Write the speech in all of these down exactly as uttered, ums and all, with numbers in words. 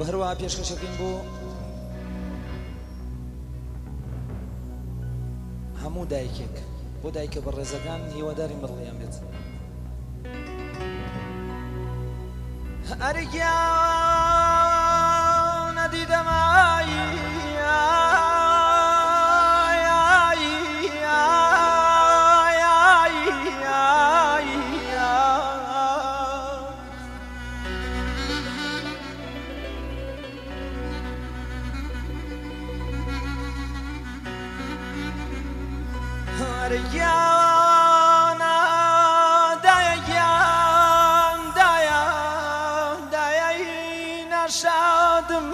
هەروەها پێشکەشەکەین بۆ هەموو دایکێک بۆ دایکە بەڕێزەکان هیواداری مڕڵیان بێت. ئەرگیان نەدیدەمایی Ariyana dayan dayan dayan aşadım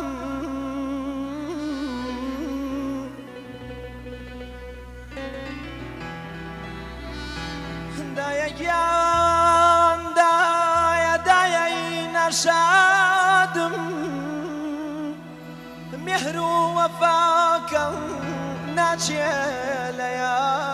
dayan dayan dayan aşadım mehru vefakam naçele ya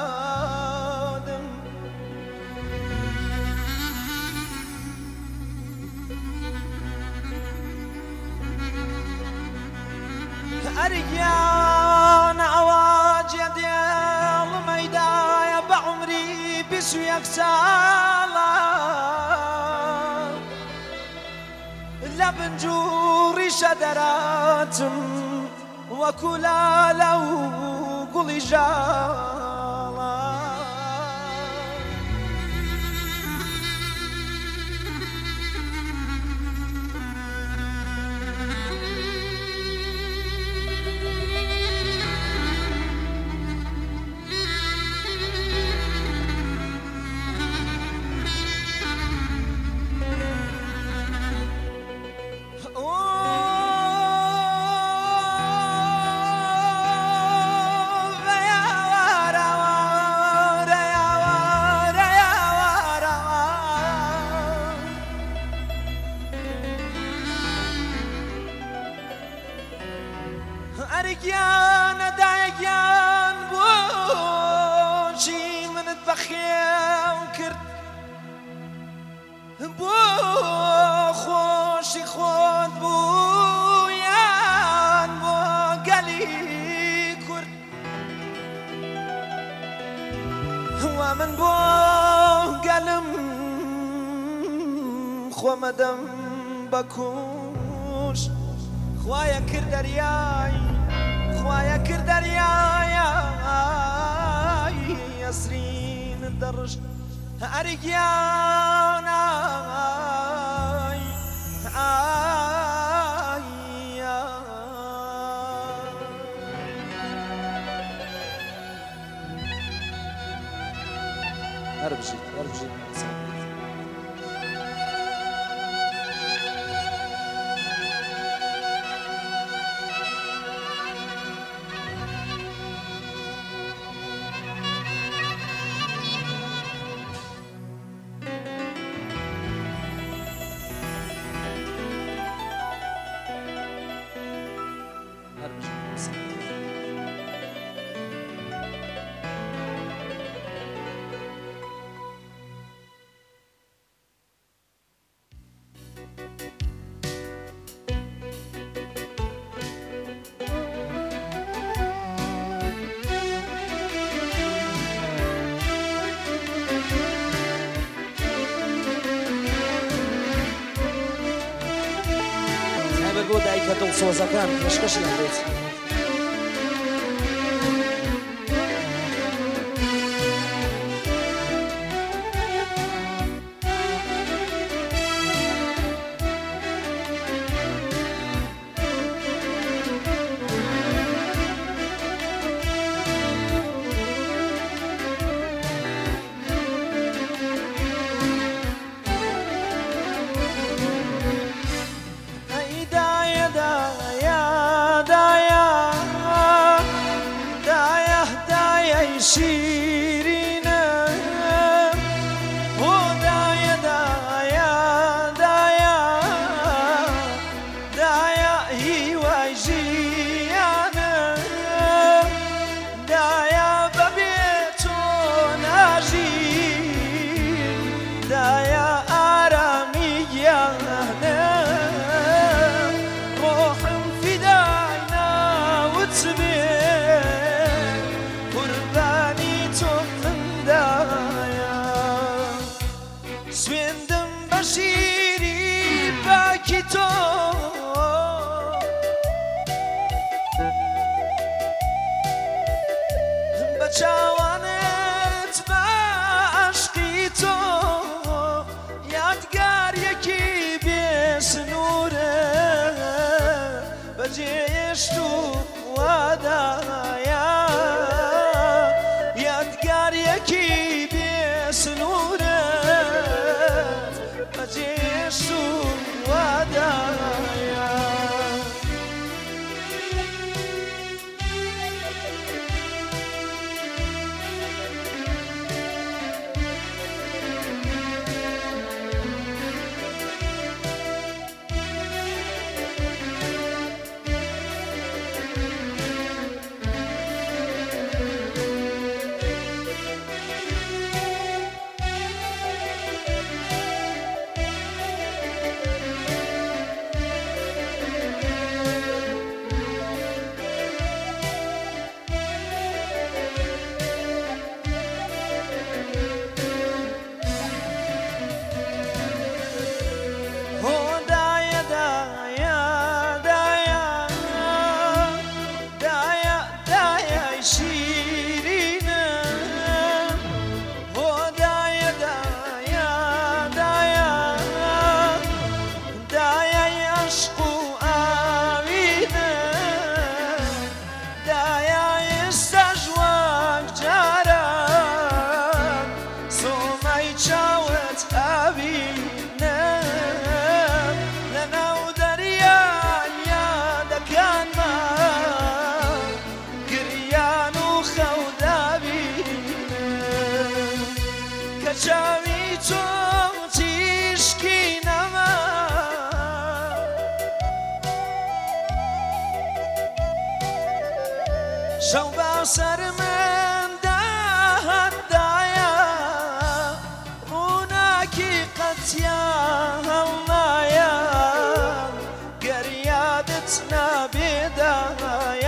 أرجعان عواجي ديال ميدايا بعمري بسويك سالا لبنجوري شدراتم وكلا لو قولي جالا أرجعان دايان بوشي من البخيل كرت بو خوشي خود بويان بو قلي كرت ومن بو قلم خو مدم بكوش خوايا كردرياي خوايا كردرياي يسرين الدرج أرجعنا أربجي أربجي بۆ دایکە دڵسۆزەکان پێشکەشیان بێت. دايا دايا بەجێشت و وادایە یادگاریەکی بێسنوورت بەجێشت و وادایە چاوی تۆ تیشکی نەما شەو باسەر مندا هەندایە ڕووناکی قەتیا هەڵنایە گەریادت نابێدایە